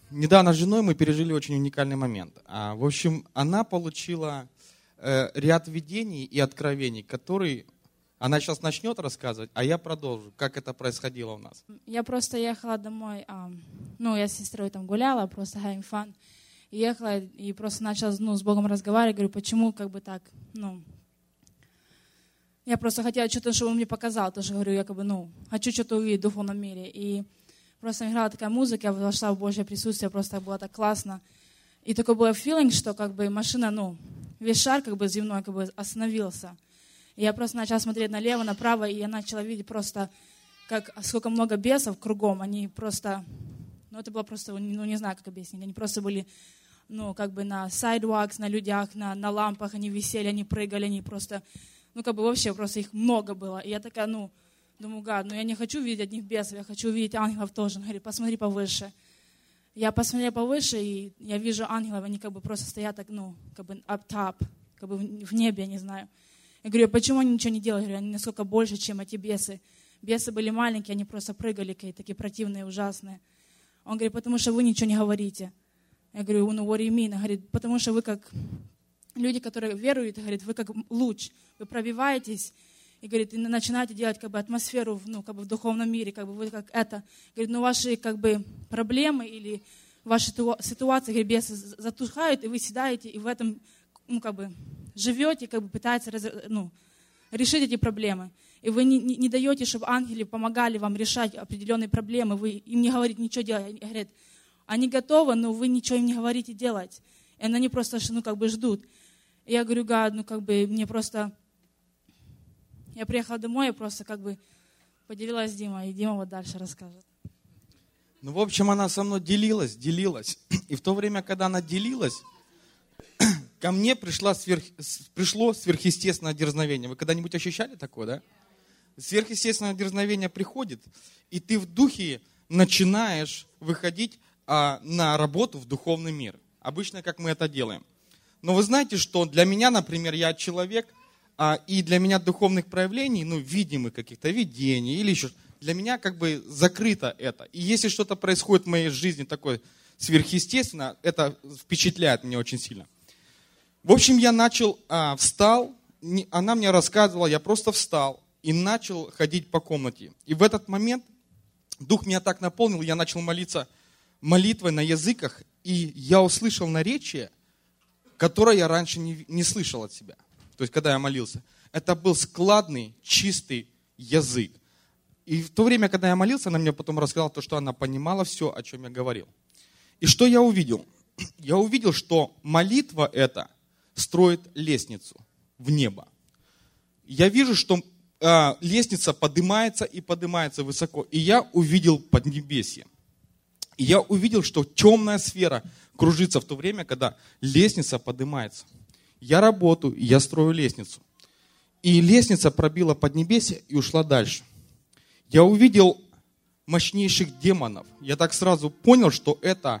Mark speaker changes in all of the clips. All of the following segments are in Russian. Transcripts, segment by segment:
Speaker 1: недавно с женой мы пережили очень уникальный момент. В общем, она получила ряд видений и откровений, которые она сейчас начнет рассказывать, а я продолжу, как это происходило у нас.
Speaker 2: Я просто ехала домой, я с сестрой там гуляла, просто having fun. И ехала и просто начала с Богом разговаривать, говорю, почему как бы так, я просто хотела что-то, чтобы он мне показал, тоже говорю, я как бы, хочу что-то увидеть в духовном мире. И просто играла такая музыка, я вошла в Божье присутствие, просто было так классно. И такой был feeling, что как бы машина, весь шар как бы земной как бы остановился. И я просто начала смотреть налево, направо, и я начала видеть просто, сколько много бесов кругом. Они просто, это было просто, не знаю, как объяснить. Они просто были, как бы на sidewalks, на людях, на лампах, они висели, они прыгали, они просто, вообще просто их много было. И я такая, думаю, гад, я не хочу видеть одних бесов, я хочу видеть ангелов тоже. Он говорит, посмотри повыше. Я посмотрела повыше, и я вижу ангелов, они как бы просто стоят так, как бы up top, как бы в небе, я не знаю. Я говорю, почему они ничего не делают? Я говорю, они насколько больше, чем эти бесы. Бесы были маленькие, они просто прыгали, такие противные, ужасные. Он говорит, потому что вы ничего не говорите. Я говорю, what do you mean? Он говорит, потому что вы как люди, которые веруют, говорит, вы как луч, вы пробиваетесь, и говорит, и начинаете делать как бы атмосферу как бы в духовном мире, как бы вы как это. Говорит, ваши как бы проблемы или ваши ситуации, говорит, бесы затухают, и вы седаете, и в этом как бы живете, как бы пытаетесь решить эти проблемы. И вы не даете, чтобы ангелы помогали вам решать определенные проблемы, вы им не говорите ничего делать. Говорит, они готовы, но вы ничего им не говорите делать. И они просто как бы ждут. И я говорю, гад, мне просто... Я приехала домой, я просто как бы поделилась с Димой, и Дима вот дальше расскажет.
Speaker 1: В общем, она со мной делилась. И в то время, когда она делилась, ко мне пришло сверхъестественное дерзновение. Вы когда-нибудь ощущали такое, да? Сверхъестественное дерзновение приходит, и ты в духе начинаешь выходить на работу в духовный мир. Обычно, как мы это делаем. Но вы знаете, что для меня, например, я человек, и для меня духовных проявлений, видимых каких-то видений или еще, для меня как бы закрыто это. И если что-то происходит в моей жизни такое сверхъестественное, это впечатляет меня очень сильно. В общем, я встал, она мне рассказывала, я просто встал и начал ходить по комнате. И в этот момент Дух меня так наполнил, я начал молиться молитвой на языках, и я услышал наречие, которое я раньше не слышал от себя. То есть, когда я молился, это был складный, чистый язык. И в то время, когда я молился, она мне потом рассказала то, что она понимала все, о чем я говорил. И что я увидел? Я увидел, что молитва эта строит лестницу в небо. Я вижу, что лестница поднимается и поднимается высоко. И я увидел поднебесье. И я увидел, что темная сфера кружится в то время, когда лестница поднимается. Я работаю, я строю лестницу. И лестница пробила поднебесье и ушла дальше. Я увидел мощнейших демонов. Я так сразу понял, что это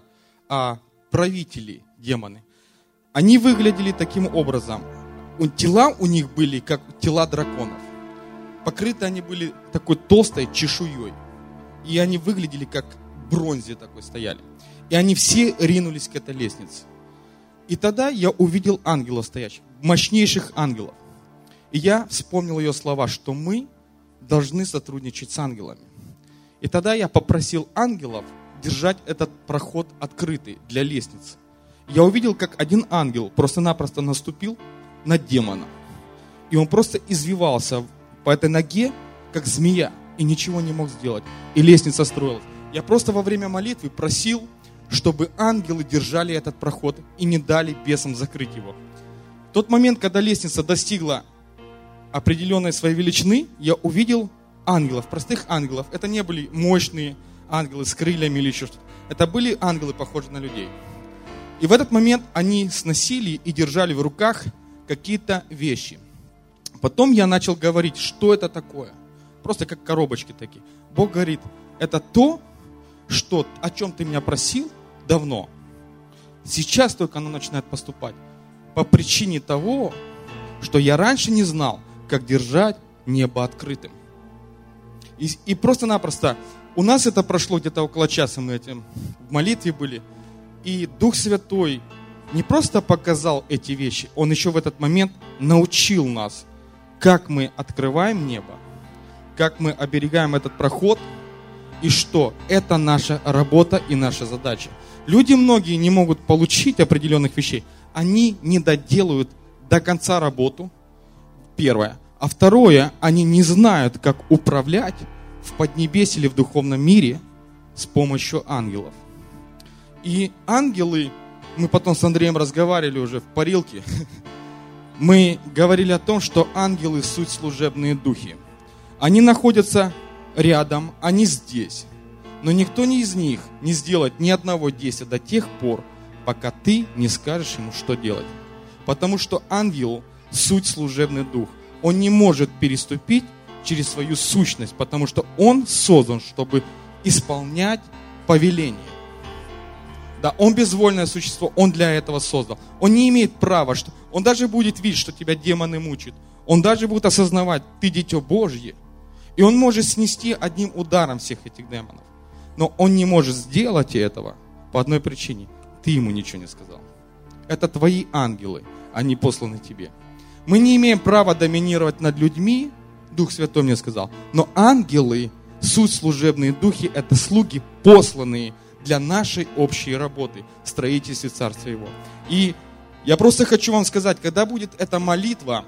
Speaker 1: правители демоны. Они выглядели таким образом. Тела у них были, как тела драконов. Покрыты они были такой толстой чешуей. И они выглядели, как в бронзе такой стояли. И они все ринулись к этой лестнице. И тогда я увидел ангелов стоящих, мощнейших ангелов. И я вспомнил ее слова, что мы должны сотрудничать с ангелами. И тогда я попросил ангелов держать этот проход открытый для лестницы. Я увидел, как один ангел просто-напросто наступил на демона. И он просто извивался по этой ноге, как змея, и ничего не мог сделать. И лестница строилась. Я просто во время молитвы просил, чтобы ангелы держали этот проход и не дали бесам закрыть его. В тот момент, когда лестница достигла определенной своей величины, я увидел ангелов, простых ангелов. Это не были мощные ангелы с крыльями или еще что-то. Это были ангелы, похожие на людей. И в этот момент они сносили и держали в руках какие-то вещи. Потом я начал говорить, что это такое. Просто как коробочки такие. Бог говорит, это то, о чем ты меня просил давно. Сейчас только оно начинает поступать. По причине того, что я раньше не знал, как держать небо открытым. И просто-напросто у нас это прошло где-то около часа, мы в молитве были. И Дух Святой не просто показал эти вещи, Он еще в этот момент научил нас, как мы открываем небо, как мы оберегаем этот проход, и что это наша работа и наша задача. Люди многие не могут получить определенных вещей, они не доделают до конца работу, первое. А второе, они не знают, как управлять в поднебесье или в духовном мире с помощью ангелов. И ангелы, мы потом с Андреем разговаривали уже в парилке, мы говорили о том, что ангелы суть служебные духи. Они находятся рядом, они здесь. Но никто из них не сделает ни одного действия до тех пор, пока ты не скажешь ему, что делать. Потому что ангел суть служебный дух. Он не может переступить через свою сущность, потому что он создан, чтобы исполнять повеление. Да, он безвольное существо, он для этого создан. Он не имеет права, что он даже будет видеть, что тебя демоны мучают. Он даже будет осознавать, ты дитё Божье. И он может снести одним ударом всех этих демонов. Но он не может сделать этого по одной причине. Ты ему ничего не сказал. Это твои ангелы, они посланы тебе. Мы не имеем права доминировать над людьми, Дух Святой мне сказал. Но ангелы, суть служебные духи, это слуги, посланные для нашей общей работы в строительстве Царства Его. И я просто хочу вам сказать, когда будет эта молитва,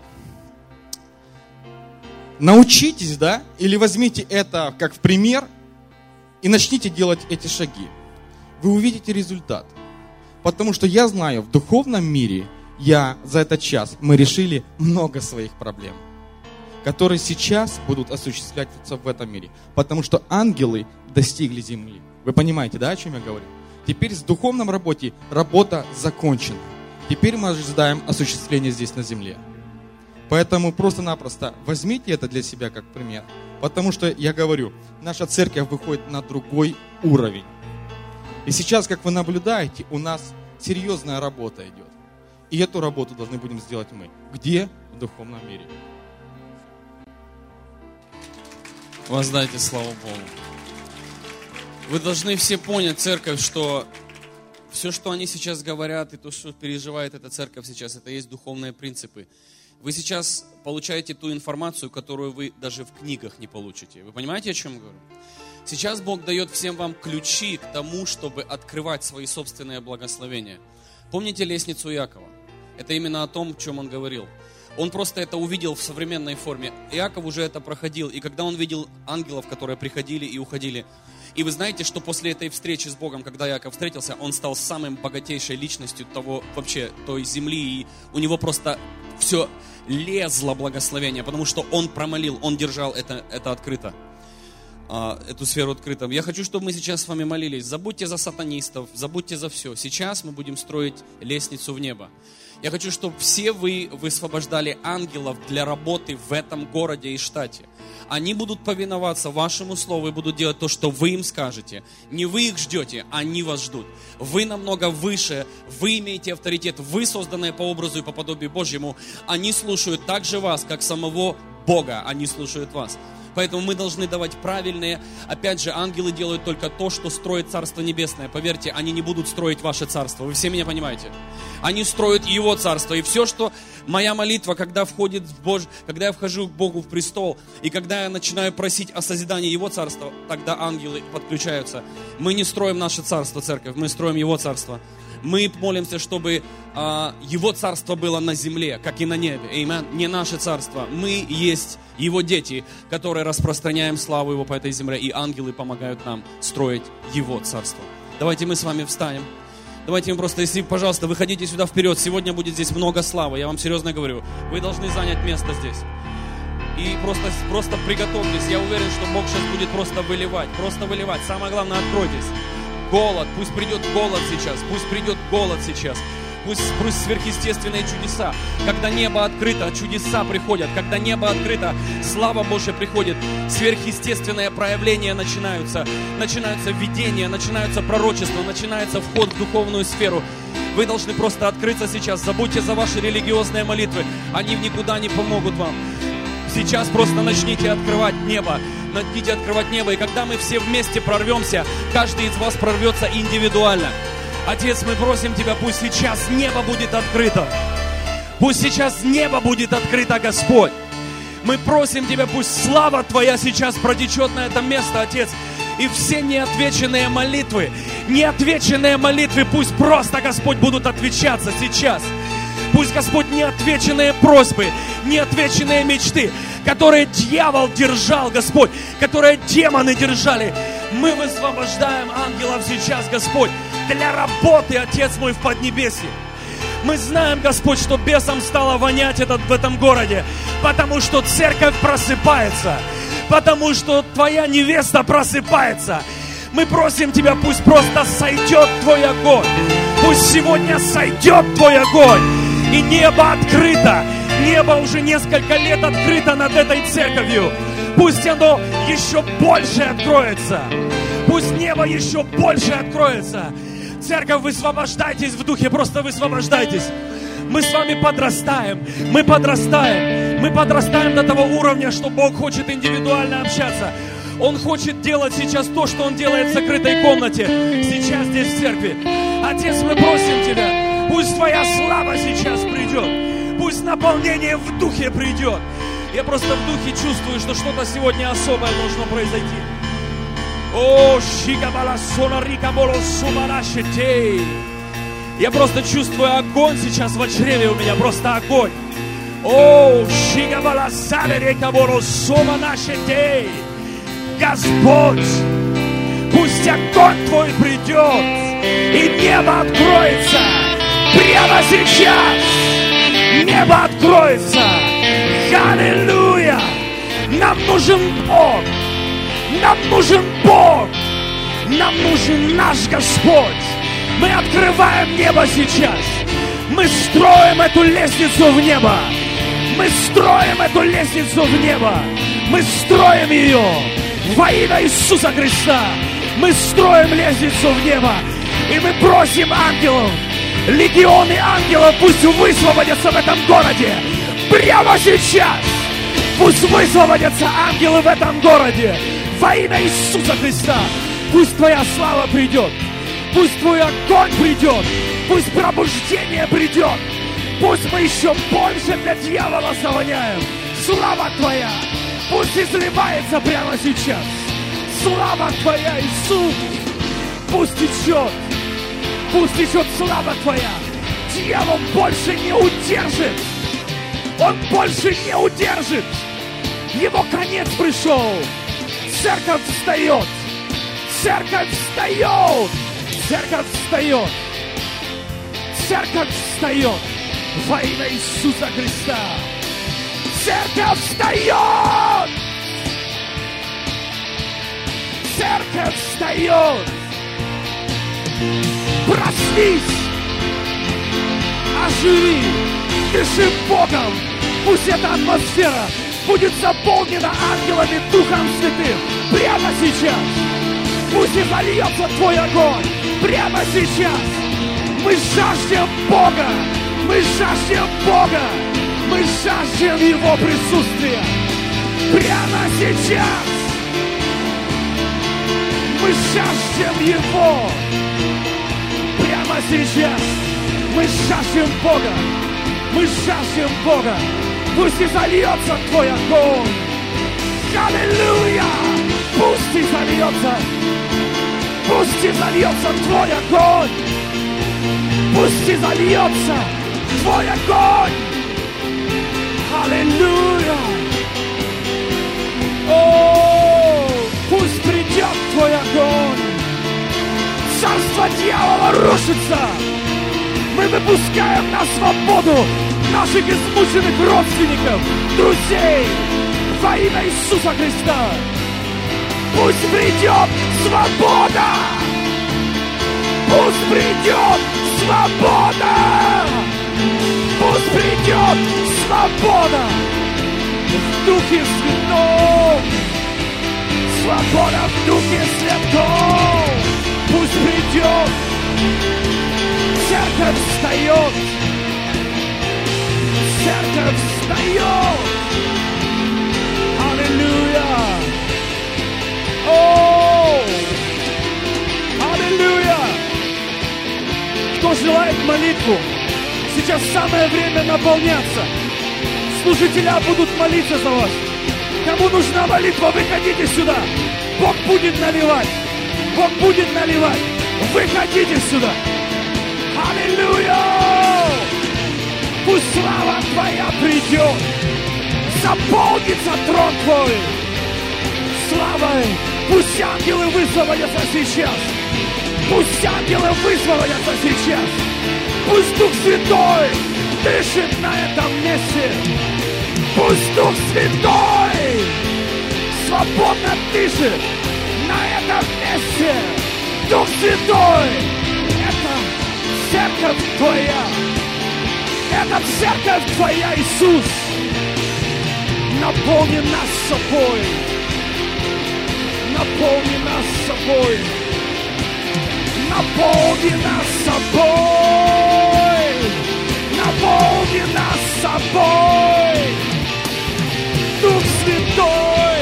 Speaker 1: научитесь, да, или возьмите это как в пример и начните делать эти шаги. Вы увидите результат. Потому что я знаю, в духовном мире за этот час мы решили много своих проблем, которые сейчас будут осуществляться в этом мире. Потому что ангелы достигли земли. Вы понимаете, да, о чем я говорю? Теперь в духовном работе работа закончена. Теперь мы ожидаем осуществления здесь на земле. Поэтому просто-напросто возьмите это для себя как пример. Потому что, я говорю, наша церковь выходит на другой уровень. И сейчас, как вы наблюдаете, у нас серьезная работа идет. И эту работу должны будем сделать мы. Где? В духовном мире.
Speaker 3: Воздайте славу Богу. Вы должны все понять, церковь, что все, что они сейчас говорят, и то, что переживает эта церковь сейчас, это есть духовные принципы. Вы сейчас получаете ту информацию, которую вы даже в книгах не получите. Вы понимаете, о чем я говорю? Сейчас Бог дает всем вам ключи к тому, чтобы открывать свои собственные благословения. Помните лестницу Иакова? Это именно о том, о чем он говорил. Он просто это увидел в современной форме. Иаков уже это проходил. И когда он видел ангелов, которые приходили и уходили. И вы знаете, что после этой встречи с Богом, когда Иаков встретился, он стал самым богатейшей личностью той земли. И у него просто все лезло благословение, потому что он промолил, он держал это открыто. Эту сферу открыто. Я хочу, чтобы мы сейчас с вами молились. Забудьте за сатанистов, забудьте за все. Сейчас мы будем строить лестницу в небо. Я хочу, чтобы все вы высвобождали ангелов для работы в этом городе и штате. Они будут повиноваться вашему слову и будут делать то, что вы им скажете. Не вы их ждете, они вас ждут. Вы намного выше, вы имеете авторитет, вы созданные по образу и по подобию Божьему. Они слушают так же вас, как самого Бога, они слушают вас. Поэтому мы должны давать правильные. Опять же, ангелы делают только то, что строит Царство Небесное. Поверьте, они не будут строить ваше Царство. Вы все меня понимаете? Они строят Его Царство. И все, что моя молитва, когда я вхожу к Богу в престол, и когда я начинаю просить о созидании Его Царства, тогда ангелы подключаются. Мы не строим наше Царство, церковь, мы строим Его Царство. Мы молимся, чтобы Его Царство было на земле, как и на небе. Аминь. Не наше Царство. Мы есть Его дети, которые распространяем славу Его по этой земле. И ангелы помогают нам строить Его Царство. Давайте мы с вами встанем. Давайте мы просто, если, пожалуйста, выходите сюда вперед. Сегодня будет здесь много славы. Я вам серьезно говорю. Вы должны занять место здесь. И просто приготовьтесь. Я уверен, что Бог сейчас будет просто выливать. Просто выливать. Самое главное, откройтесь. Голод, пусть придет голод сейчас, пусть придет голод сейчас, пусть сверхъестественные чудеса. Когда небо открыто, чудеса приходят, когда небо открыто, слава Божья приходит, сверхъестественные проявления начинаются видения, начинаются пророчества, начинается вход в духовную сферу. Вы должны просто открыться сейчас, забудьте за ваши религиозные молитвы, они никуда не помогут вам. Сейчас просто начните открывать небо. И когда мы все вместе прорвемся, каждый из вас прорвется индивидуально. Отец, мы просим Тебя, пусть сейчас небо будет открыто. Пусть сейчас небо будет открыто, Господь. Мы просим Тебя, пусть слава Твоя сейчас протечет на это место, Отец. И все неотвеченные молитвы, пусть просто, Господь, будут отвечаться сейчас. Пусть, Господь, неотвеченные просьбы, неотвеченные мечты, которые дьявол держал, Господь, которые демоны держали, мы высвобождаем ангелов сейчас, Господь, для работы, Отец мой, в Поднебесье. Мы знаем, Господь, что бесам стало вонять в этом городе, потому что церковь просыпается, потому что Твоя невеста просыпается. Мы просим Тебя, пусть просто сойдет Твой огонь. Пусть сегодня сойдет Твой огонь. И небо открыто. Небо уже несколько лет открыто над этой церковью. Пусть оно еще больше откроется. Пусть небо еще больше откроется. Церковь, высвобождайтесь в духе, просто высвобождайтесь. Мы с вами подрастаем, мы подрастаем до того уровня, что Бог хочет индивидуально общаться. Он хочет делать сейчас то, что Он делает в закрытой комнате, сейчас здесь в церкви. Отец, мы просим Тебя, пусть Твоя слава сейчас придет, пусть наполнение в духе придет. Я просто в духе чувствую, что что-то сегодня особое должно произойти. О, я просто чувствую огонь сейчас в чреве у меня, просто огонь. О, Господь, пусть огонь Твой придет, и небо откроется прямо сейчас. Небо откроется. Аллилуйя! Нам нужен Бог. Нам нужен Бог. Нам нужен наш Господь. Мы открываем небо сейчас. Мы строим эту лестницу в небо. Мы строим эту лестницу в небо. Мы строим ее во имя Иисуса Христа. Мы строим лестницу в небо. И мы просим ангелов, легионы ангелов, пусть высвободятся в этом городе. Прямо сейчас. Пусть высвободятся ангелы в этом городе. Во имя Иисуса Христа. Пусть Твоя слава придет. Пусть Твой огонь придет. Пусть пробуждение придет. Пусть мы еще больше для дьявола завоняем. Слава Твоя пусть изливается прямо сейчас. Слава Твоя, Иисус. Пусть течет. Пусть течет слава Твоя. Дьявол больше не удержит. Он больше не удержит. Его конец пришел. Церковь встает. Церковь встает. Церковь встает. Церковь встает. Во имя Иисуса Христа. Церковь встает. Церковь встает. Проснись. Оживи. Дыши Богом. Пусть эта атмосфера будет заполнена ангелами Духом Святым. Прямо сейчас. Пусть и зальется Твой огонь. Прямо сейчас. Мы жаждем Бога. Мы жаждем Бога. Мы жаждем Его присутствия. Прямо сейчас. Мы жаждем Его. Прямо сейчас. Мы жаждем Бога. Мы жаждем Бога. Пусть и зальется Твой огонь. Аллилуйя! Пусть и зальется. Пусть и зальется Твой огонь. Пусть и зальется Твой огонь. Аллилуйя! О, пусть придет Твой огонь. Царство дьявола рушится. Мы выпускаем на свободу наших измученных родственников, друзей, во имя Иисуса Христа. Пусть придет свобода! Пусть придет свобода! Пусть придет свобода! В Духе Святом! Свобода в Духе Святом! Пусть придет! Церковь встает! Церковь встает! Аллилуйя! О! Аллилуйя!
Speaker 4: Кто желает молитву, сейчас самое время наполняться. Служителя будут молиться за вас. Кому нужна молитва, выходите сюда. Бог будет наливать. Бог будет наливать. Выходите сюда. Аллилуйя! Пусть слава Твоя придет. Заполнится трон Твой. Славой. Пусть ангелы высвободятся сейчас. Пусть ангелы высвободятся сейчас. Пусть Дух Святой дышит на этом месте. Пусть Дух Святой свободно дышит на этом месте. Дух Святой, это церковь Твоя. Это церковь Твоя, Иисус. Наполни нас собой. Наполни нас собой. Наполни нас собой. Наполни нас собой. Дух Святой,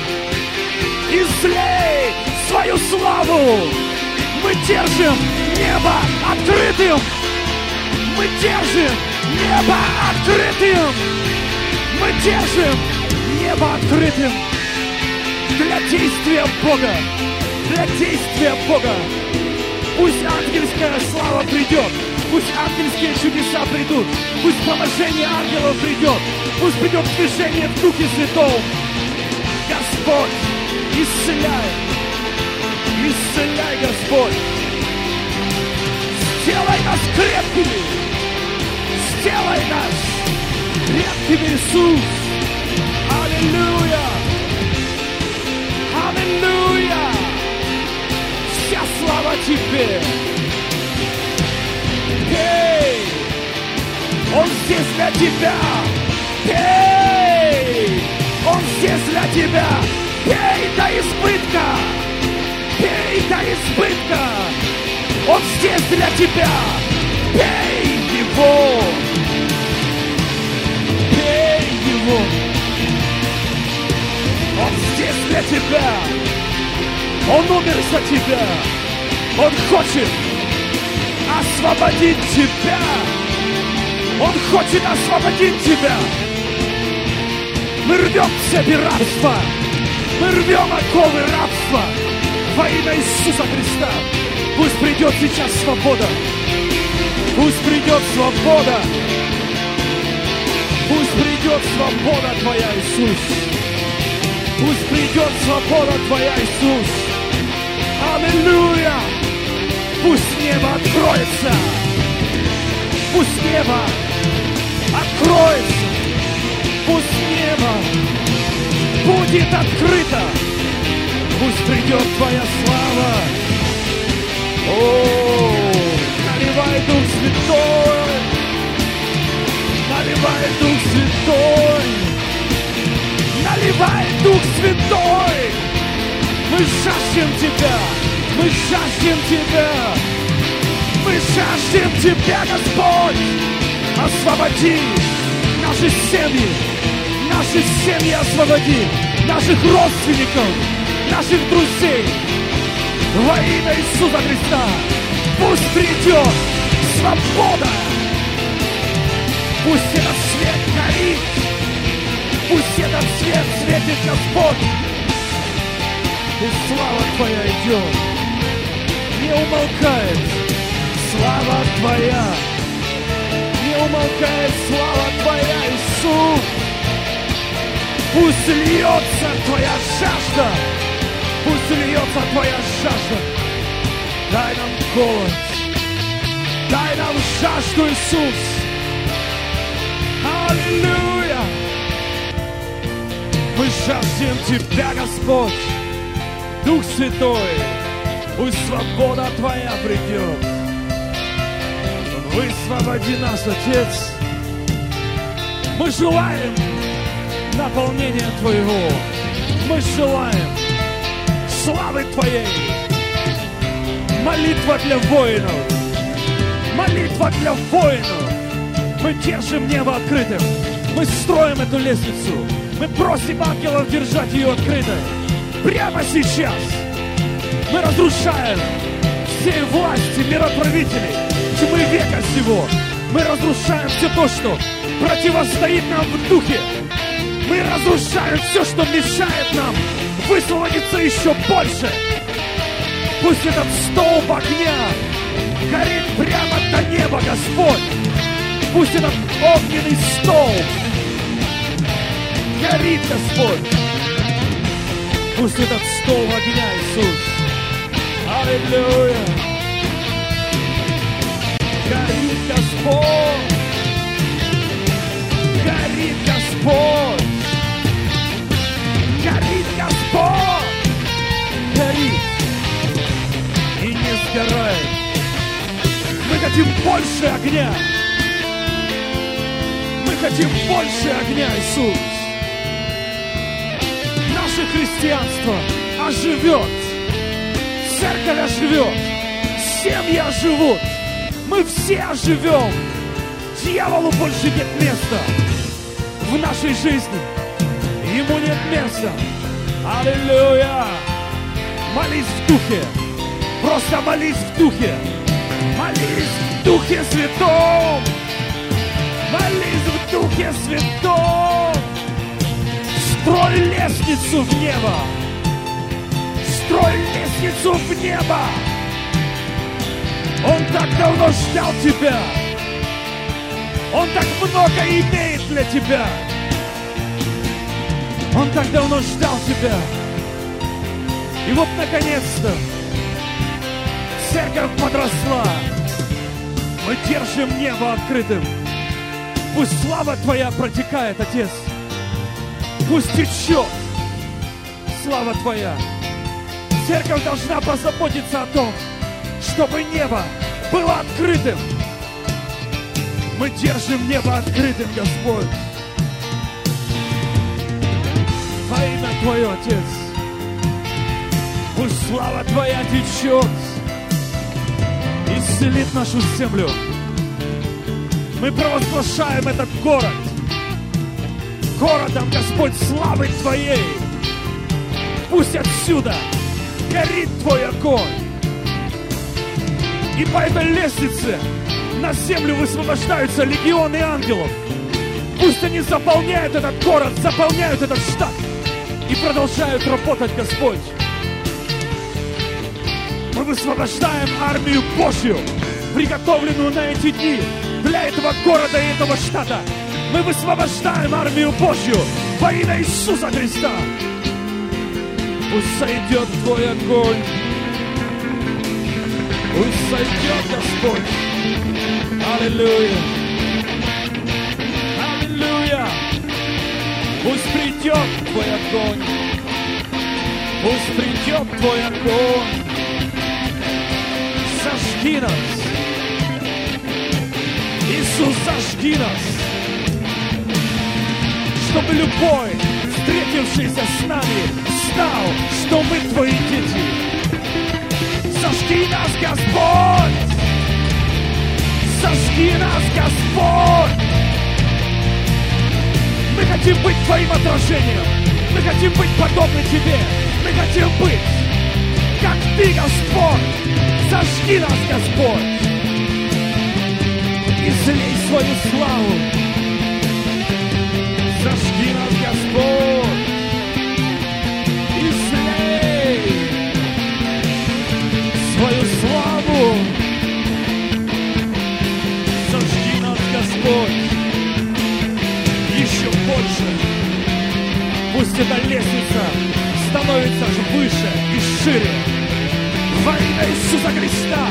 Speaker 4: излей свою славу. Мы держим небо открытым. Мы держим небо открытым. Мы держим небо открытым для действия Бога. Для действия Бога. Пусть ангельская слава придет. Пусть ангельские чудеса придут. Пусть положение ангелов придет. Пусть придет движение в Духе Святом. Господь, исцеляй. Исцеляй, Господь. Сделай нас крепкими. Сделай нас крепкими, Иисус. Аллилуйя. Аллилуйя. Вся слава Тебе. Пей. Он здесь для Тебя. Пей. Он здесь для Тебя. Пей до избытка. Пей до избытка. Он здесь для Тебя. Пей Его. Пей Его. Он здесь для Тебя. Он умер за Тебя. Он хочет освободить Тебя. Он хочет освободить Тебя. Мы рвем цепи рабства. Мы рвем оковы рабства во имя Иисуса Христа. Пусть придет сейчас свобода. Пусть придет свобода. Пусть придет свобода Твоя, Иисус. Пусть придет свобода Твоя, Иисус. Аллилуйя. Пусть небо откроется. Пусть небо откроется. Пусть небо будет открыто. Пусть придет Твоя слава. О, наливай Дух Святой. Наливай Дух Святой. Наливай Дух Святой. Мы жаждем Тебя. Мы жаждем Тебя. Мы жаждем Тебя, Господь. Освободи наши семьи. Наши семьи освободи. Наших родственников. Наших друзей. Во имя Иисуса Христа. Пусть придет свобода. Пусть этот свет горит. Пусть этот свет светит, Господь. И слава Твоя идет. Не умолкает слава Твоя. Не умолкает слава Твоя, Иисус. Пусть льется Твоя жажда. Пусть льется Твоя жажда. Дай нам голод. Дай нам жажду, Иисус. Аллилуйя. Мы жаждем Тебя, Господь. Дух Святой, пусть свобода Твоя придет. Высвободи нас, Отец. Мы желаем наполнения Твоего. Мы желаем славы Твоей. Молитва для воинов. Молитва для воинов. Мы держим небо открытым. Мы строим эту лестницу. Мы просим ангелов держать ее открытой. Прямо сейчас мы разрушаем все власти мироправителей, тьмы века сего. Мы разрушаем все то, что противостоит нам в духе. Мы разрушаем все, что мешает нам высвободиться еще больше. Пусть этот столб огня горит прямо до неба, Господь. Пусть этот огненный столб горит, Господь. Пусть этот столб огня, Иисус. Аллилуйя. Горит Господь. Горит Господь. Горит Господь. Горит. И не сгорает. Мы хотим больше огня. Мы хотим больше огня, Иисус. Наше христианство оживет. Церковь оживет. Семьи оживут. Мы все оживем. Дьяволу больше нет места в нашей жизни. Ему нет места. Аллилуйя. Молись в духе. Просто молись в духе. Молись в Духе Святом. Молись в Духе Святом. Строй лестницу в небо. Строй лестницу в небо. Он так давно ждал тебя. Он так много имеет для тебя. Он так давно ждал тебя. И вот наконец-то церковь подросла. Мы держим небо открытым. Пусть слава Твоя протекает, Отец. Пусть течет слава Твоя. Церковь должна позаботиться о том, чтобы небо было открытым. Мы держим небо открытым, Господь. Во имя Твое, Отец. Пусть слава Твоя течет, исцелит нашу землю. Мы провозглашаем этот город городом, Господь, славы Твоей. Пусть отсюда горит Твой огонь. И по этой лестнице на землю высвобождаются легионы ангелов. Пусть они заполняют этот город, заполняют этот штат и продолжают работать, Господь. Мы высвобождаем армию Божью, приготовленную на эти дни для этого города и этого штата. Мы высвобождаем армию Божью во имя Иисуса Христа. Пусть сойдет Твой огонь. Пусть сойдет, Господь. Аллилуйя. Аллилуйя. Пусть придет Твой огонь. Пусть придет Твой огонь. Зажги нас. Иисус, зажги нас. Чтобы любой, встретившийся с нами, знал, что мы Твои дети. Зажги нас, Господь! Зажги нас, Господь! Мы хотим быть Твоим отражением. Мы хотим быть подобны Тебе. Мы хотим быть, как Ты, Господь. Зажги нас, Господь. И злей свою славу. Зажги нас, Господь. И злей свою славу. Зажги нас, Господь. Еще больше. Пусть эта лестница становится выше и шире. Во имя Иисуса Христа.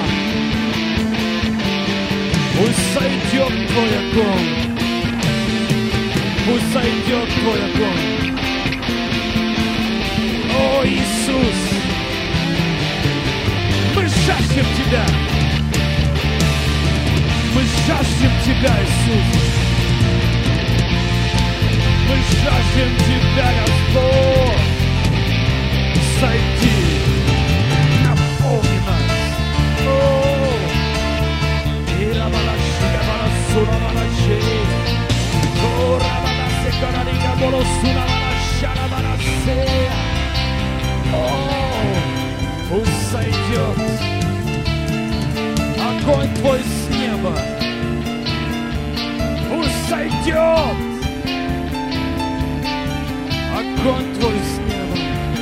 Speaker 4: Пусть сойдет Твой огонь. Пусть сойдет Твой огонь. О, Иисус, мы жаждем Тебя. Мы жаждем Тебя, Иисус. Мы жаждем Тебя, Господь. Сойди, наполни нас. О, и рабалашига барасуна балаши. О, рабаласе карарига боросуна балашара баласея. О, пусть сойдет огонь Твой с неба. сойдет огонь Твой с неба.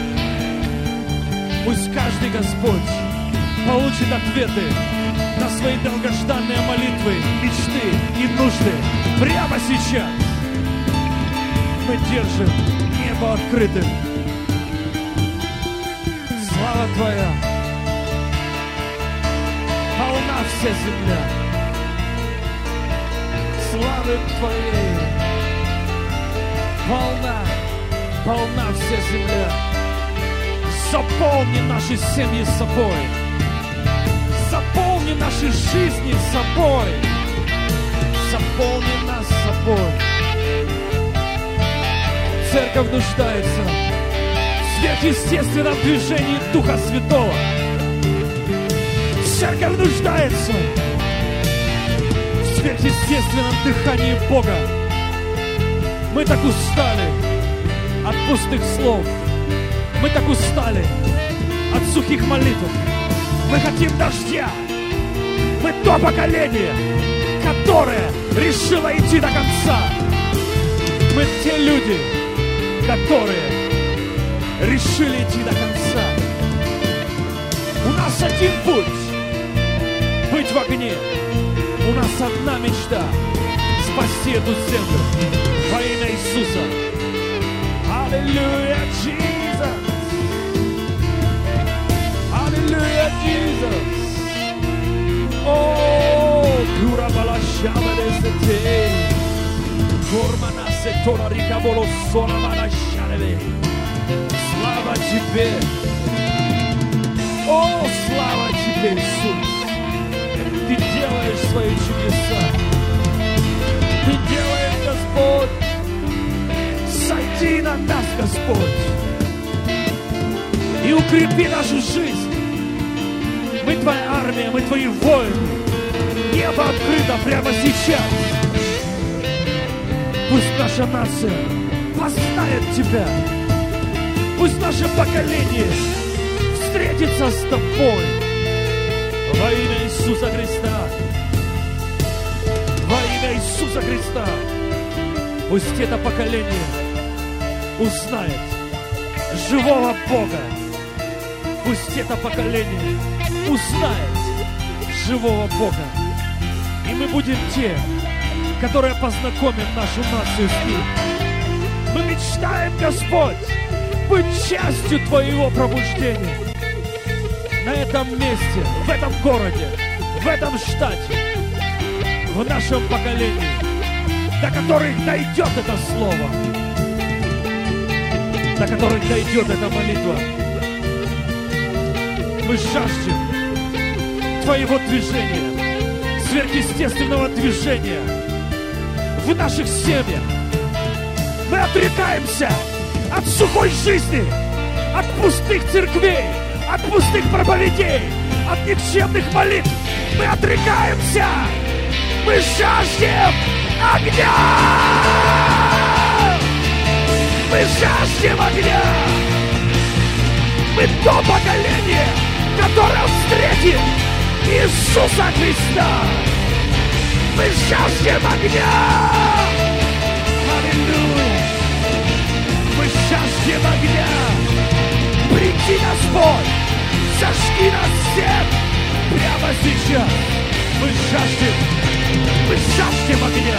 Speaker 4: Пусть каждый, Господь, получит ответы на свои долгожданные молитвы, мечты и нужды прямо сейчас. Мы держим небо открытым. Слава Твоя, полна вся земля. Славы Твоей, полна вся земля. Заполни наши семьи собой. Заполни наши жизни собой. Заполни нас собой. Церковь нуждается в сверхъестественном движении Духа Святого. Церковь нуждается в сверхъестественном дыхании Бога. Мы так устали от пустых слов. Мы так устали от сухих молитв. Мы хотим дождя. Мы то поколение, которое решило идти до конца. Мы те люди, которые решили идти до конца. У нас один путь — быть в огне. У нас одна мечта — спасти эту землю во имя Иисуса. Аллилуйя, Иисус! Аллилуйя, Иисус! О, дура балашава десете, формана сетора рикаболо сонамана шареве. Слава Тебе! О, слава Тебе, Иисус! Ты делаешь свои чудеса. Ты делаешь, Господь. Сойди на нас, Господь, и укрепи нашу жизнь. Мы Твоя армия, мы Твои воины. Небо открыто прямо сейчас. Пусть наша нация познает Тебя. Пусть наше поколение встретится с Тобой. Во имя Иисуса Христа. Во имя Иисуса Христа. Пусть это поколение узнает живого Бога. Пусть это поколение узнает живого Бога. И мы будем те, которые познакомят нашу нацию с Ним. Мы мечтаем, Господь, быть частью Твоего пробуждения. На этом месте, в этом городе, в этом штате, в нашем поколении, до которых дойдет это слово, до которых дойдет эта молитва. Мы жаждем Твоего движения, сверхъестественного движения в наших семьях. Мы отрекаемся от сухой жизни, от пустых церквей, от пустых проповедей, от никчемных молитв. Мы отрекаемся. Мы жаждем огня! Мы жаждем огня! Мы то поколение, которое встретит Иисуса Христа! Мы жаждем огня! Аллилуйя! Мы жаждем огня! Приди, Господь! Зажги нас всех прямо сейчас! Мы жаждем огня!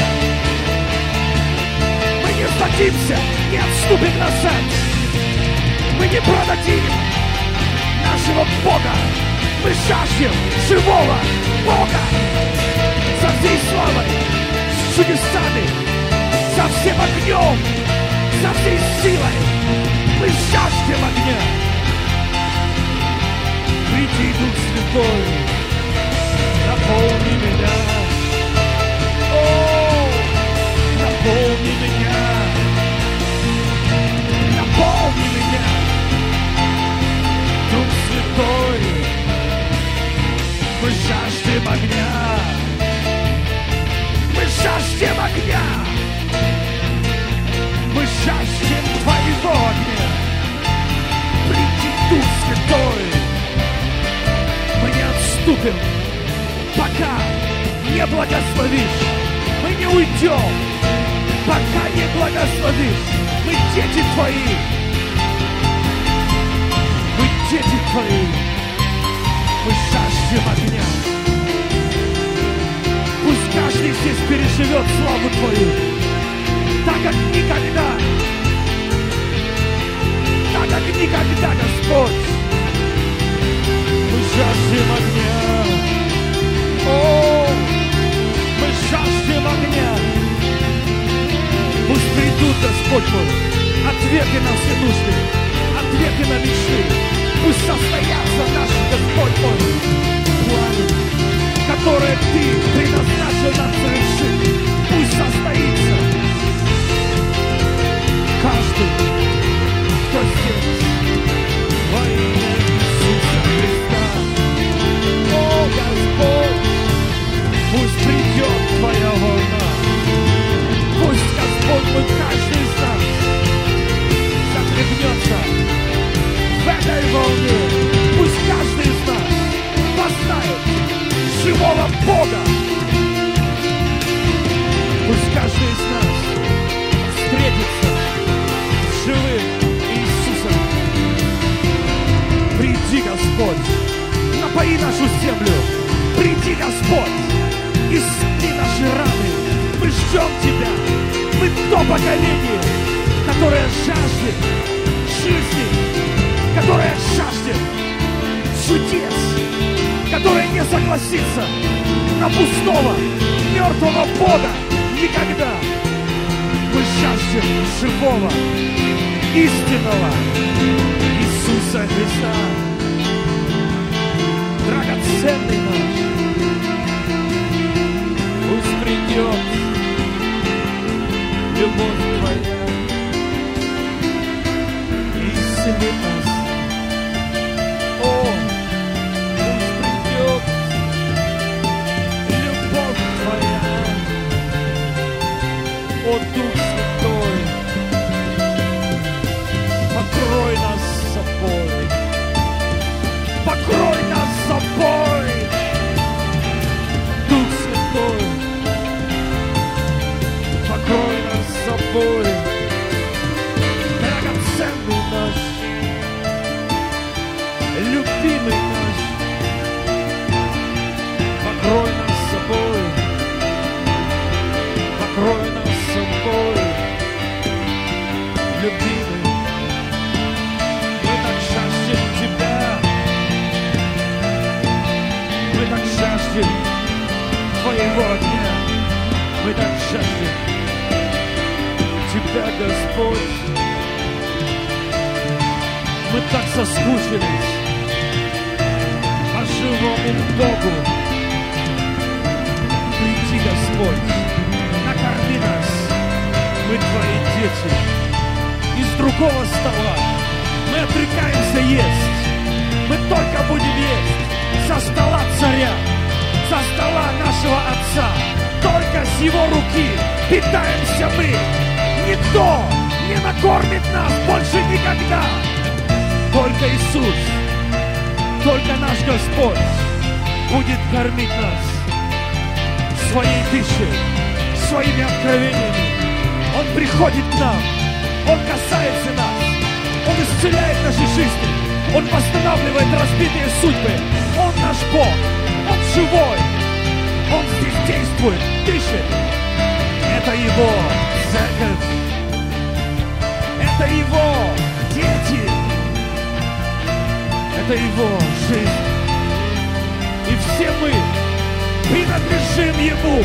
Speaker 4: Мы не сдадимся, не отступим назад! Мы не продадим нашего Бога! Мы жаждем живого Бога! Со всей славой, с чудесами, со всем огнем, со всей силой! Мы жаждем огня! Приди, Дух Святой, наполни меня! О, наполни меня! Наполни меня! Дух Святой, мы жаждем огня! Мы жаждем огня! Мы жаждем Твоего огня! Приди, Дух Святой! Мы не отступим, пока не благословишь. Мы не уйдем, пока не благословишь. Мы дети Твои. Мы дети Твои. Мы жаждем огня. Пусть каждый здесь переживет славу Твою, так как никогда, Господь. Мы жаждем огня. О, мы жаждем огня. Пусть придут, Господь мой, ответы на все нужды, ответы на мечты. Пусть состоятся наши, Господь мой, планы, которые Ты предназначил нам совершить. Пусть состоится. Каждый, кто здесь, во имя Иисуса Христа. О, Господь, пусть придет Твоя волна. Пусть, Господь мой, каждый из нас захлебнется в этой волне. Пусть каждый из нас познает живого Бога. Пусть каждый из нас встретится с живым Иисусом. Приди, Господь, напои нашу землю. Приди, Господь, исцели наши раны. Мы ждем Тебя. Мы то поколение, которое жаждет жизни, которое жаждет чудес, которое не согласится на пустого, мертвого Бога никогда. Мы жаждем живого, истинного Иисуса Христа. Драгоценный наш, пусть придет любовь Твоя, исцели нас. О, пусть придет любовь Твоя. О, Дух Святой, покрой нас собой. Покрой нас собой. Дух Святой, покрой нас собой. Драгоценный наш, любимый наш, покрой нас собой. Покрой нас собой, любимый. Мы так жаждем Тебя. Мы так жаждем Твоего огня. Мы так жаждем Тебя, Господь. Мы так соскучились по живому Богу. Приди, Господь, накорми нас. Мы Твои дети. Из другого стола мы отрекаемся есть. Мы только будем есть со стола царя, со стола нашего Отца. Только с Его руки питаемся мы. Никто не накормит нас больше никогда. Только Иисус, только наш Господь будет кормить нас своей пищей, своими откровениями. Он приходит к нам, Он касается нас, Он исцеляет наши жизни, Он восстанавливает разбитые судьбы. Он наш Бог, Он живой, Он здесь действует, дышит. Это Его церковь, это Его дети, это Его жизнь. И все мы принадлежим Ему.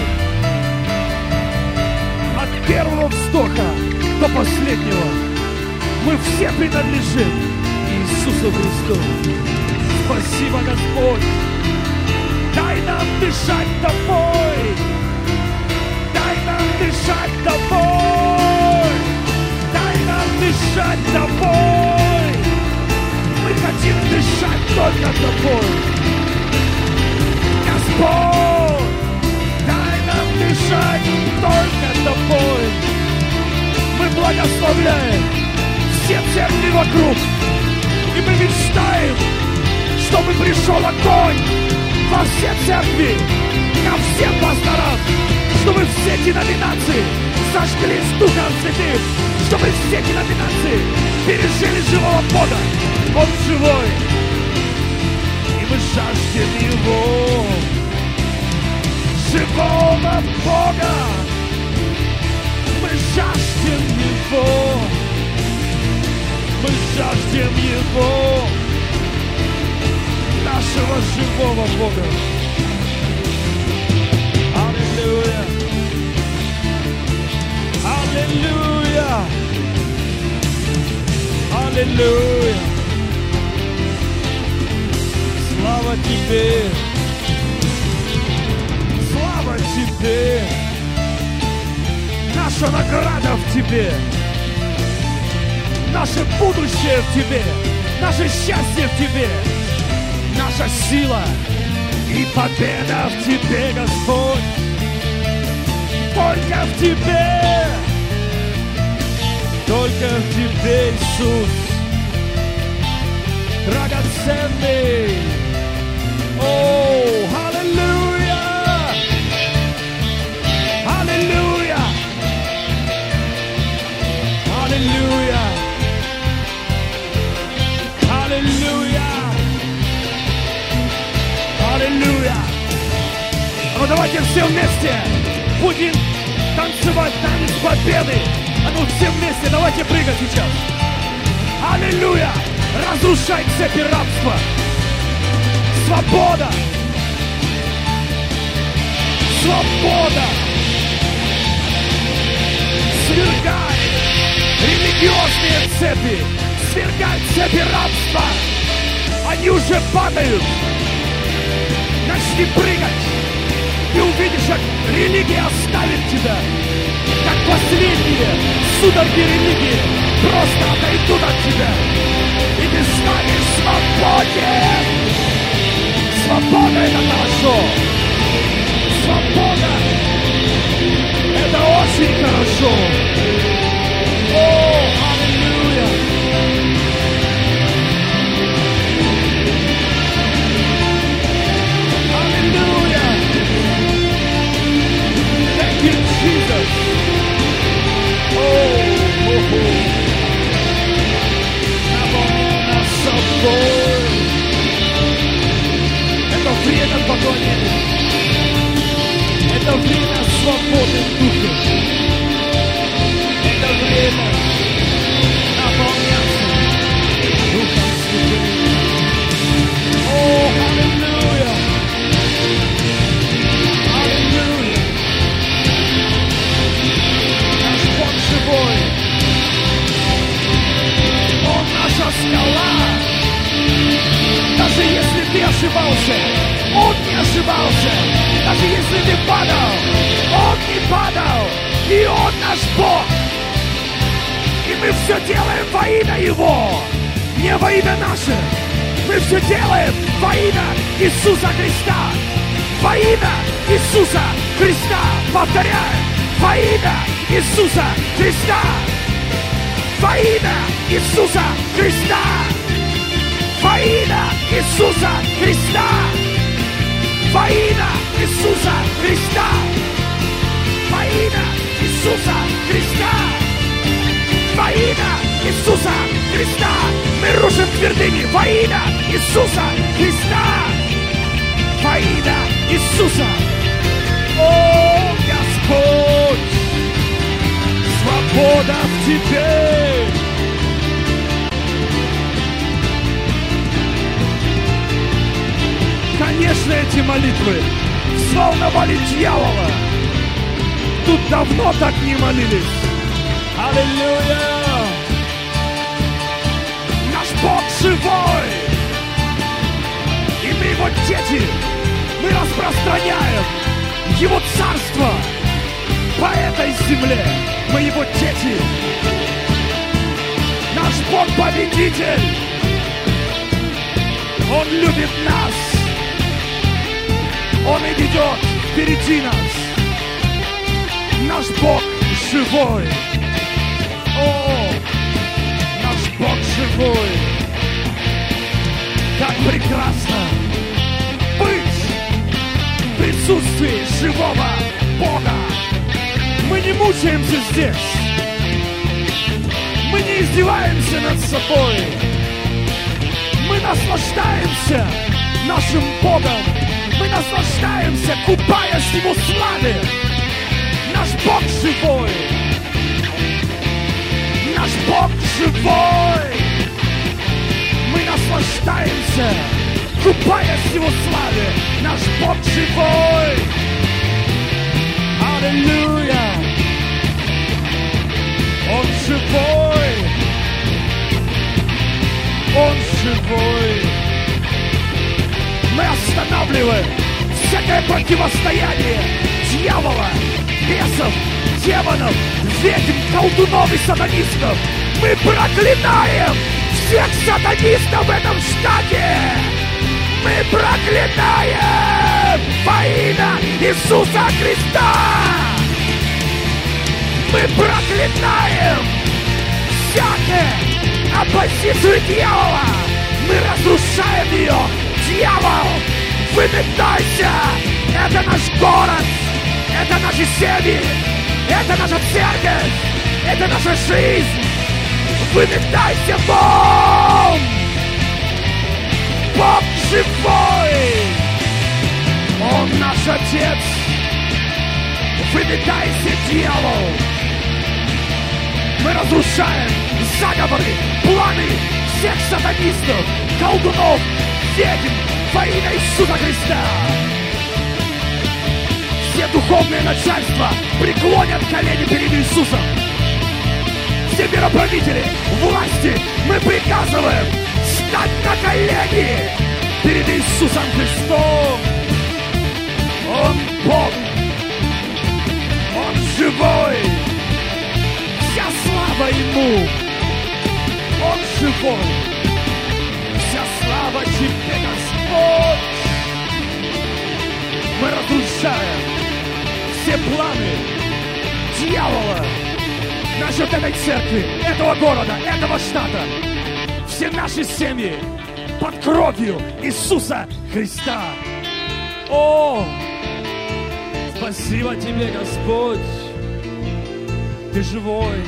Speaker 4: От первого вздоха до последнего мы все принадлежим Иисусу Христу. Спасибо, Господь. Дай нам дышать Тобой. Дай нам дышать Тобой. Дай нам дышать Тобой. Мы хотим дышать только Тобой. Господь, дай нам дышать только Тобой. Мы благословляем все церкви вокруг. И мы мечтаем, чтобы пришел огонь во все церкви, ко всем пасторам, чтобы все деноминации зажглись Духом Святым, чтобы все деноминации пережили живого Бога. Он живой, и мы жаждем Его, живого Бога. Мы жаждем Его, мы жаждем Его, нашего живого Бога. Аллилуйя! Аллилуйя! Аллилуйя! Слава Тебе! Слава Тебе! Наша награда в Тебе! Наше будущее в Тебе! Наше счастье в Тебе! Наша сила и победа в Тебе, Господь! Только в Тебе! Только в Тебе, Иисус! Драгоценный! О, аллилуйя! Аллилуйя! Аллилуйя! Аллилуйя! Аллилуйя! Ну давайте все вместе будем танцевать танец победы. А ну все вместе, давайте прыгать сейчас. Аллилуйя! Разрушай цепи рабства. Свобода! Свобода! Свергай религиозные цепи! Свергай цепи рабства! Они уже падают! Начни прыгать! И увидишь, как религия оставит тебя! Как последние судороги религии просто отойдут от тебя! И ты станешь свободен! Свобода — это хорошо! Свобода — это очень хорошо! О, аллилуйя! Аллилуйя! Thank you, Jesus! Наполни нас собой! Это время поклонения! Это время свободы в духе! Это время наполняться Духом Святым! О, аллилуйя! Аллилуйя! Наш Бог живой! Он наша скала! Даже если ты ошибался, Он не ошибался! Даже если ты падал, Он не падал! И Он наш Бог! И мы все делаем во имя Его! Не во имя наше! Мы все делаем во имя Иисуса Христа! Во имя Иисуса Христа! Повторяю! Во имя Иисуса Христа! Во имя Иисуса Христа! Во имя Иисуса Христа! Во имя Иисуса Христа! Во имя Иисуса Христа! Во имя Иисуса Христа! Мы рушим твердыни во имя Иисуса Христа! Во имя Иисуса! О, Господь! Свобода в Тебе! Конечно, эти молитвы взволновали дьявола. Тут давно так не молились. Аллилуйя! Наш Бог живой! И мы Его дети! Мы распространяем Его царство по этой земле! Мы Его дети! Наш Бог победитель! Он любит нас! Он и ведет впереди нас! Наш Бог живой! О, наш Бог живой! Как прекрасно быть в присутствии живого Бога! Мы не мучаемся здесь. Мы не издеваемся над собой. Мы наслаждаемся нашим Богом. Мы наслаждаемся, купаясь в Его славе. Наш Бог живой. Наш Бог живой. Мы наслаждаемся, купаясь в Его славе. Наш Бог живой. Аллилуйя. Он живой. Он живой. Мы останавливаем всякое противостояние дьявола, бесов, демонов, ведьм, колдунов и сатанистов. Мы проклинаем всех сатанистов в этом штате. Мы проклинаем во имя Иисуса Христа. Мы проклинаем всякую оппозицию дьявола. Мы разрушаем ее. Дьявол, выметайся! Это наш город, это наши семьи, это наша церковь, это наша жизнь. Выметайся вон! Бог живой! Он наш Отец! Выметайся, дьявол! Мы разрушаем заговоры, планы всех сатанистов, колдунов, ведьм во имя Иисуса Христа. Все духовные начальства преклонят колени перед Иисусом. Все мироправители, власти, мы приказываем стать на колени перед Иисусом Христом. Он Бог. Он живой. Вся слава Ему. Он живой. Вся слава Тебе, Господь. Мы разрушаем все планы дьявола насчет этой церкви, этого города, этого штата. Все наши семьи под кровью Иисуса Христа. О, спасибо Тебе, Господь. Ты живой.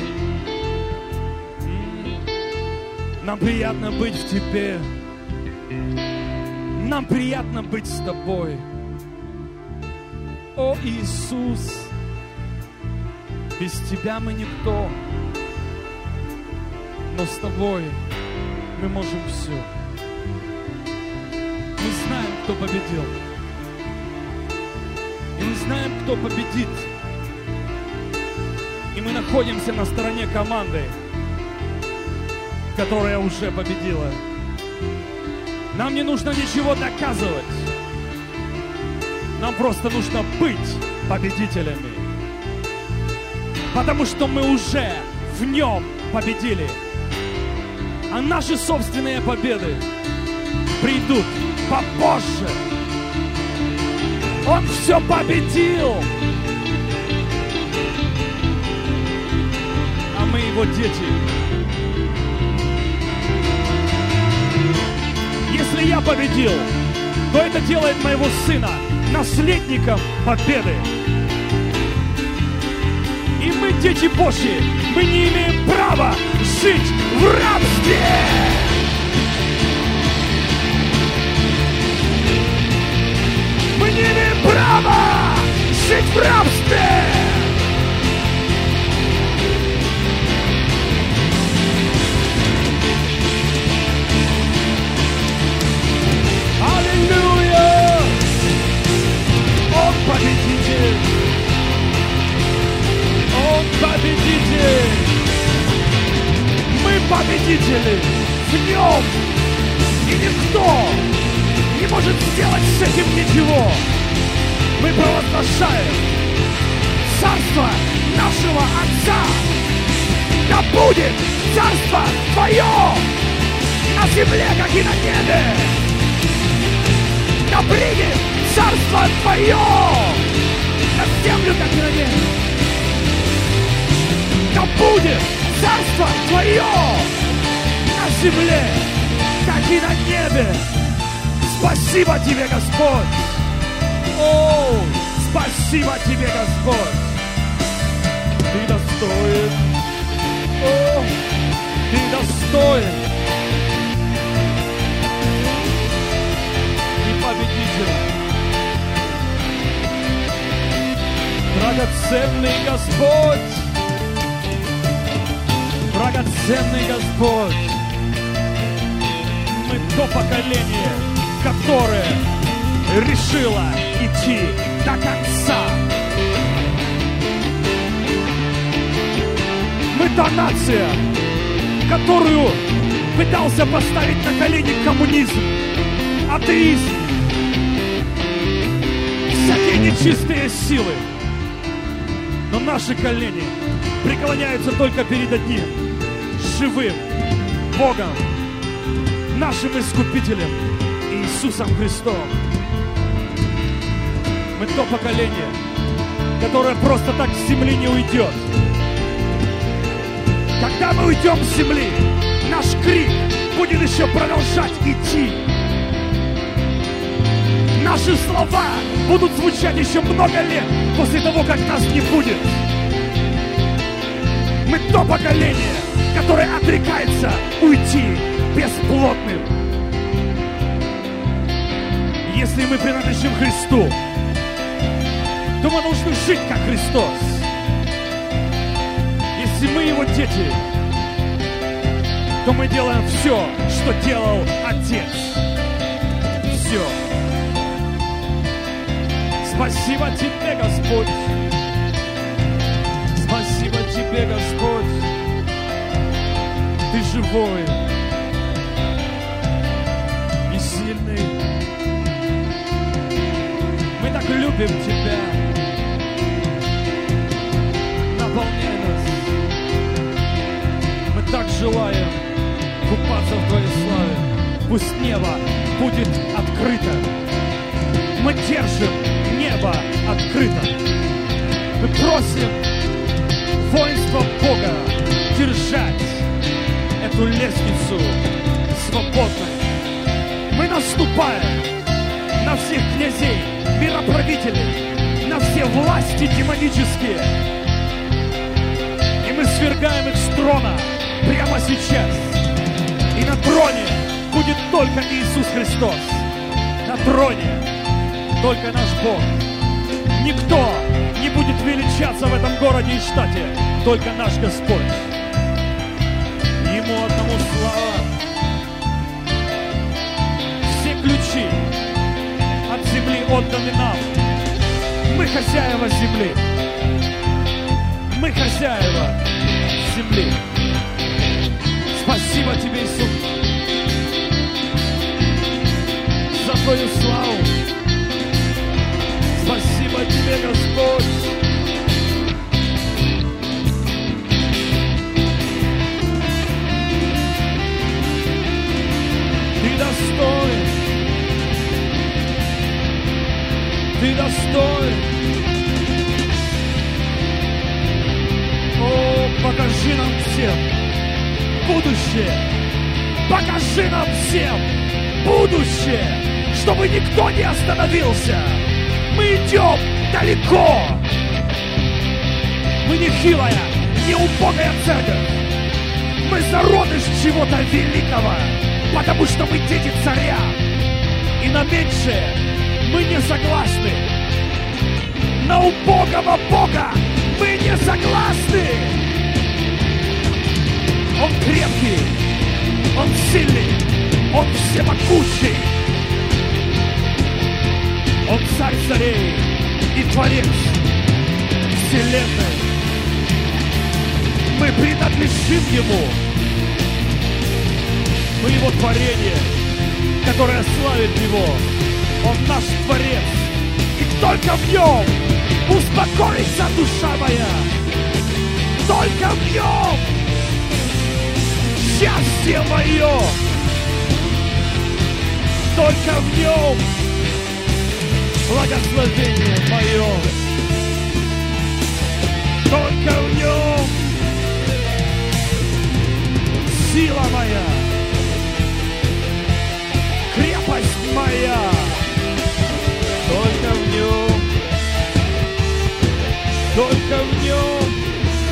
Speaker 4: Нам приятно быть в Тебе. Нам приятно быть с Тобой. О, Иисус, без Тебя мы никто, но с Тобой мы можем все. Мы знаем, кто победил. И мы знаем, кто победит. И мы находимся на стороне команды, которая уже победила. Нам не нужно ничего доказывать. Нам просто нужно быть победителями. Потому что мы уже в Нем победили. А наши собственные победы придут попозже. Он все победил. А мы Его дети. Если я победил, то это делает моего сына наследником победы. И мы, дети Божьи, мы не имеем права жить в рабстве. Мы не имеем права жить в рабстве. Аллилуйя! Он победитель! Он победитель! Мы победители в Нем! И никто не может сделать с этим ничего! Мы провозглашаем царство нашего Отца! Да будет царство Твое на земле, как и на небе! Да придет царство Твое на землю, как и на небе. Да будет царство Твое на земле, как и на небе. Спасибо Тебе, Господь. О, спасибо Тебе, Господь. Ты достоин. О, Ты достоин. И победитель. Драгоценный Господь. Драгоценный Господь. Мы то поколение, которое решило идти до конца. Мы та нация, которую пытался поставить на колени коммунизм, атеизм, всякие нечистые силы. Но наши колени преклоняются только перед одним живым Богом, нашим Искупителем Иисусом Христом. Мы то поколение, которое просто так с земли не уйдет. Когда мы уйдем с земли, наш крик будет еще продолжать идти. Наши слова будут звучать еще много лет после того, как нас не будет. Мы то поколение, которое отрекается уйти бесплотным. Если мы принадлежим Христу, то мы должны жить как Христос. Если мы Его дети, то мы делаем все, что делал Отец. Все. Спасибо Тебе, Господь. Спасибо Тебе, Господь. Ты живой и сильный. Мы так любим Тебя. Наполняй нас. Мы так желаем купаться в Твоей славе. Пусть небо будет открыто. Мы держим небо открыто. Мы просим воинство Бога держать эту лестницу свободной. Мы наступаем на всех князей, мироправителей, на все власти демонические. И мы свергаем их с трона прямо сейчас. И на троне будет только Иисус Христос. На троне только наш Бог. Никто не будет величаться в этом городе и штате, только наш Господь. Ему одному слава. Все ключи от земли отданы нам. Мы хозяева земли. Мы хозяева земли. Спасибо Тебе, Иисус, за Твою славу. Спасибо Тебе, Господь. Ты достоин. Ты достоин. О, покажи нам всем будущее. Покажи нам всем будущее, чтобы никто не остановился. Мы идем далеко. Мы не хилая, не убогая церковь. Мы зародыш чего-то великого, потому что мы дети царя. И на меньшее мы не согласны. На убогого Бога мы не согласны. Он крепкий, Он сильный, Он всемогущий. Он царь царей и творец вселенной. Мы принадлежим Ему. Мы Его творение, которое славит Его. Он наш творец. И только в Нем успокоится душа моя. Только в Нем счастье мое. Только в Нем благословение мое. Только в Нем сила моя, крепость моя. Только в Нем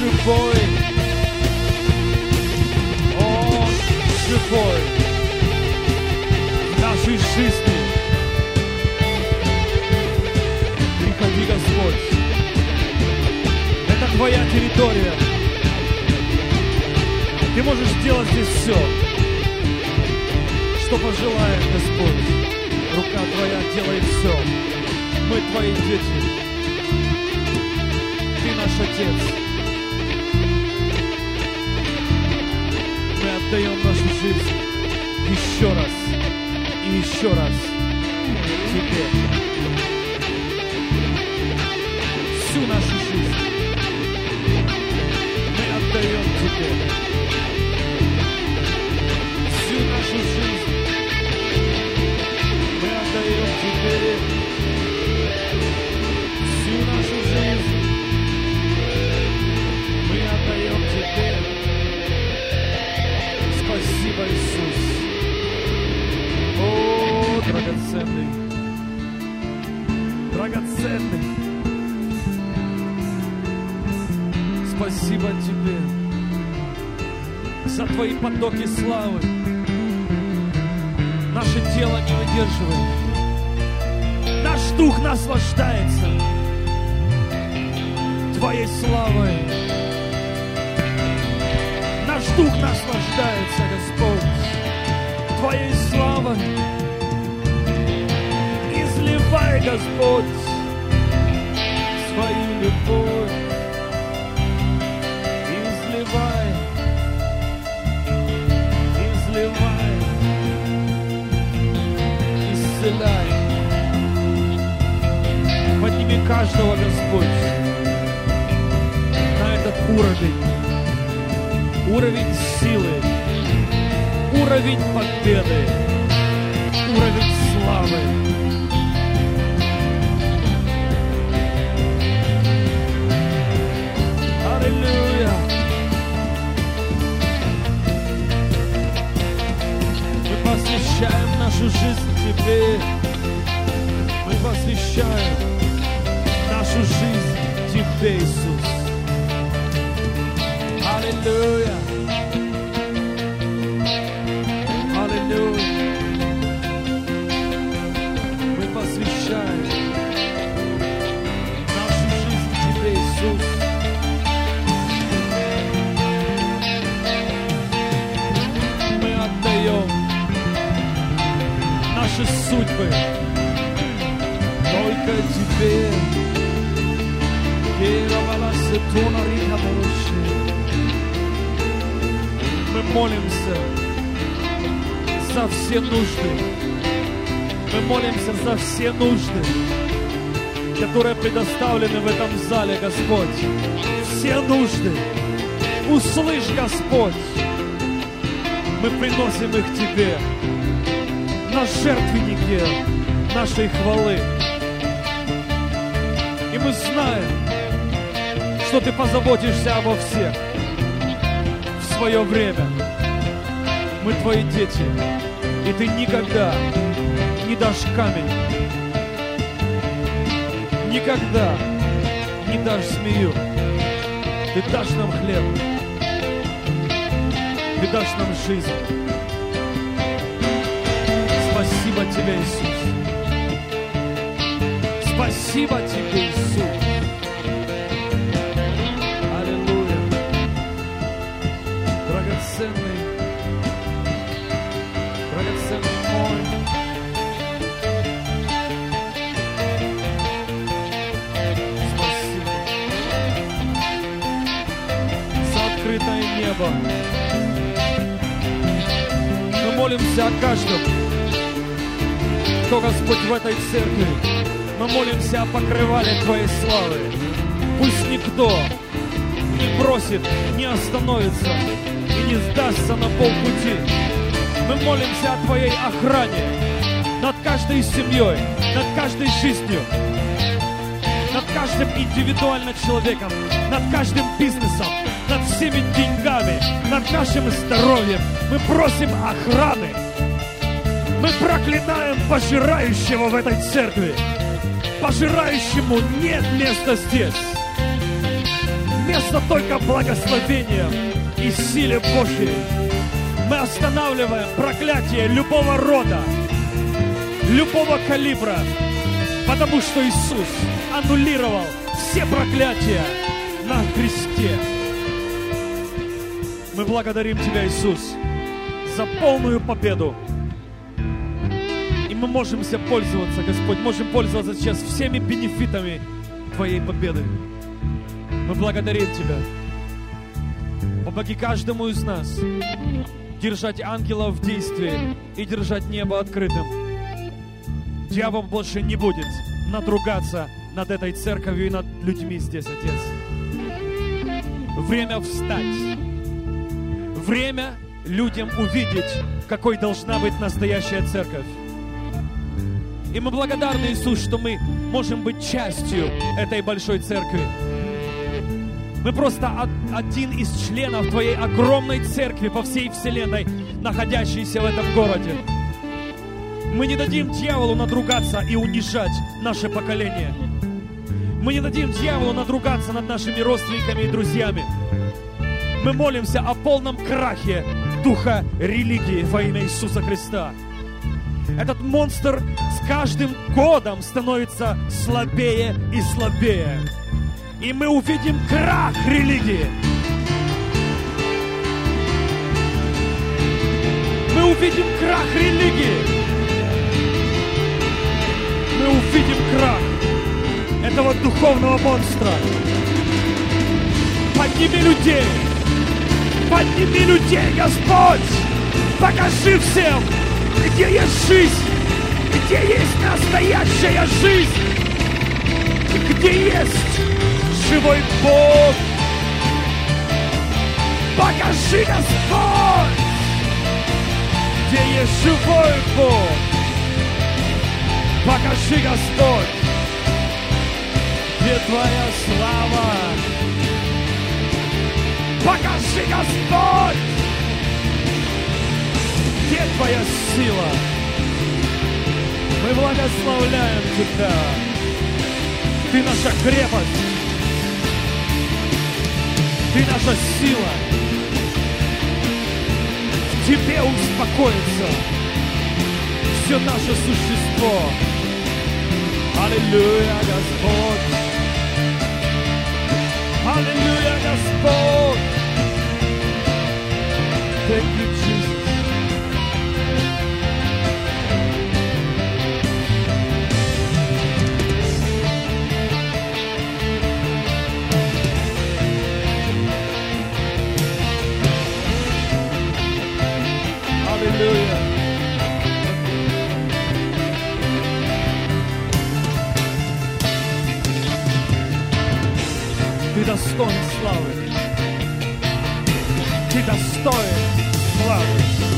Speaker 4: живой. Он живой в нашей жизни. Приходи, Господь. Это Твоя территория. Ты можешь делать здесь все, что пожелаешь, Господь. Рука Твоя делает все. Мы Твои дети. Ты наш Отец. Мы отдаем нашу жизнь еще раз и еще раз Тебе. Всю нашу жизнь мы отдаем Тебе. Всю нашу жизнь мы отдаем Тебе. Всю нашу жизнь мы отдаем Тебе. Спасибо, Иисус. О, драгоценный, драгоценный. Спасибо Тебе за Твои потоки славы. Наше тело не выдерживает. Наш дух наслаждается Твоей славой. Наш дух наслаждается, Господь, Твоей славой. Изливай, Господь, свою любовь. Изливай, изливай, исцеляй. Подними каждого, Господь, на этот уровень. Уровень силы, уровень победы, уровень славы. Аллилуйя! Мы посвящаем нашу жизнь Тебе. Мы посвящаем нашу жизнь Тебе, Иисус. Аллилуйя! Аллилуйя! Мы посвящаем нашу жизнь Тебе, Иисус. Мы отдаем наши судьбы только Тебе. Мы молимся за все нужды. Мы молимся за все нужды, которые предоставлены в этом зале, Господь. Все нужды. Услышь, Господь. Мы приносим их Тебе на жертвеннике нашей хвалы. И мы знаем, что Ты позаботишься обо всех в свое время. Мы Твои дети, и Ты никогда не дашь камень, никогда не дашь змею. Ты дашь нам хлеб, Ты дашь нам жизнь. Спасибо Тебе, Иисус. Спасибо Тебе, Иисус. Аллилуйя. Драгоценный мой. Спасибо за открытое небо. Мы молимся о каждом, кто, Господь, в этой церкви. Мы молимся о покрывале Твоей славы. Пусть никто не бросит, не остановится и не сдастся на полпути. Мы молимся о Твоей охране над каждой семьей, над каждой жизнью, над каждым индивидуальным человеком, над каждым бизнесом, над всеми деньгами, над нашим здоровьем. Мы просим охраны. Мы проклинаем пожирающего в этой церкви. Пожирающему нет места здесь. вместо только благословения и силы Божьей мы останавливаем проклятие любого рода, любого калибра, потому что Иисус аннулировал все проклятия на кресте. Мы благодарим Тебя, Иисус, за полную победу. И мы можем пользоваться, Господь, можем пользоваться сейчас всеми бенефитами Твоей победы. Мы благодарим Тебя. Помоги каждому из нас держать ангелов в действии и держать небо открытым. Дьявол больше не будет надругаться над этой церковью и над людьми здесь, Отец. Время встать. Время людям увидеть, какой должна быть настоящая церковь. И мы благодарны, Иисус, что мы можем быть частью этой большой церкви. Мы просто один из членов Твоей огромной церкви по всей вселенной, находящейся в этом городе. Мы не дадим дьяволу надругаться и унижать наше поколение. Мы не дадим дьяволу надругаться над нашими родственниками и друзьями. Мы молимся о полном крахе духа религии во имя Иисуса Христа. Этот монстр с каждым годом становится слабее и слабее. И мы увидим крах религии. Мы увидим крах религии. Мы увидим крах этого духовного монстра. Подними людей. Подними людей, Господь. Покажи всем, где есть жизнь, где есть настоящая жизнь, где есть живой Бог. Покажи, Господь, где есть живой Бог. Покажи, Господь, где Твоя слава. Покажи, Господь, где Твоя сила. Мы благословляем Тебя. Ты наша крепость. Ты наша сила. В Тебе успокоится все наше существо. Аллилуйя, Господь. Аллилуйя, Господь. Thank you, Jesus. Аллилуйя. Ты достоин славы. Ты достоин славы.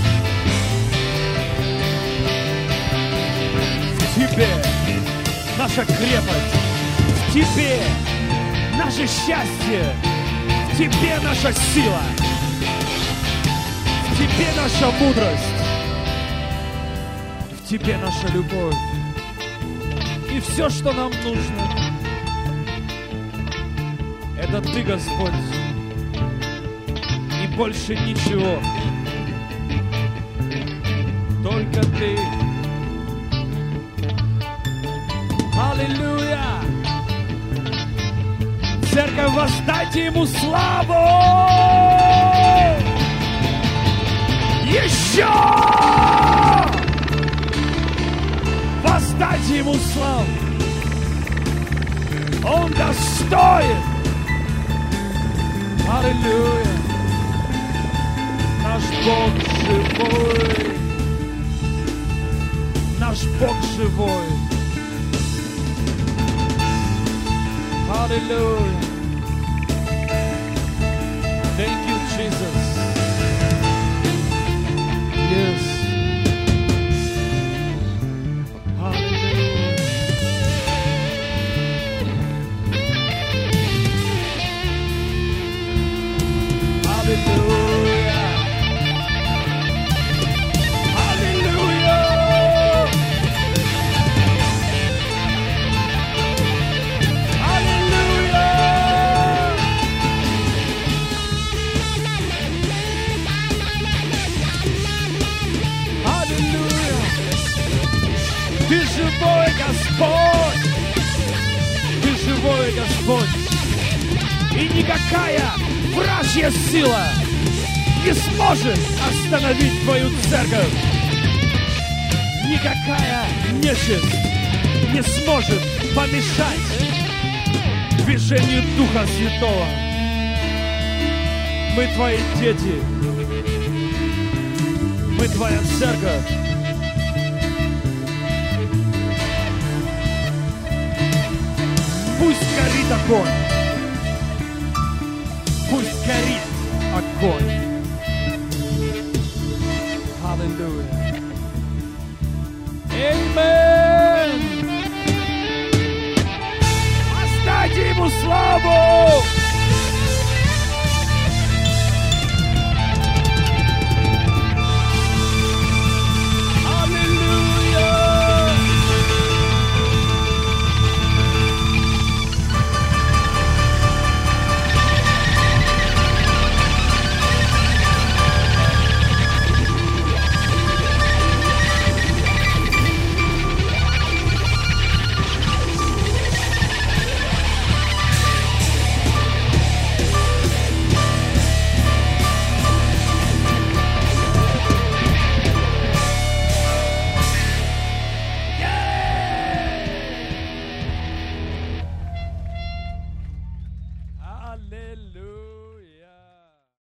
Speaker 4: В Тебе наша крепость. В Тебе наше счастье. В Тебе наша сила. В Тебе наша мудрость. В Тебе наша любовь. И все, что нам нужно, это Ты, Господь, и больше ничего. Только Ты. Аллилуйя! Церковь, воздайте Ему славу! Еще! Воздайте Ему славу! Он достоин! Аллилуйя! Наш Бог живой! Наш Бог живой! Аллилуйя! Thank you, Jesus! Yes! Hallelujah! Hallelujah! Hallelujah! Hallelujah! Господь. И никакая вражья сила не сможет остановить Твою церковь. Никакая нечисть не сможет помешать движению Духа Святого. Мы Твои дети. Мы Твоя церковь. Пусть горит огонь. Пусть горит огонь. Аллилуйя. Аминь. Воздайте Ему славу.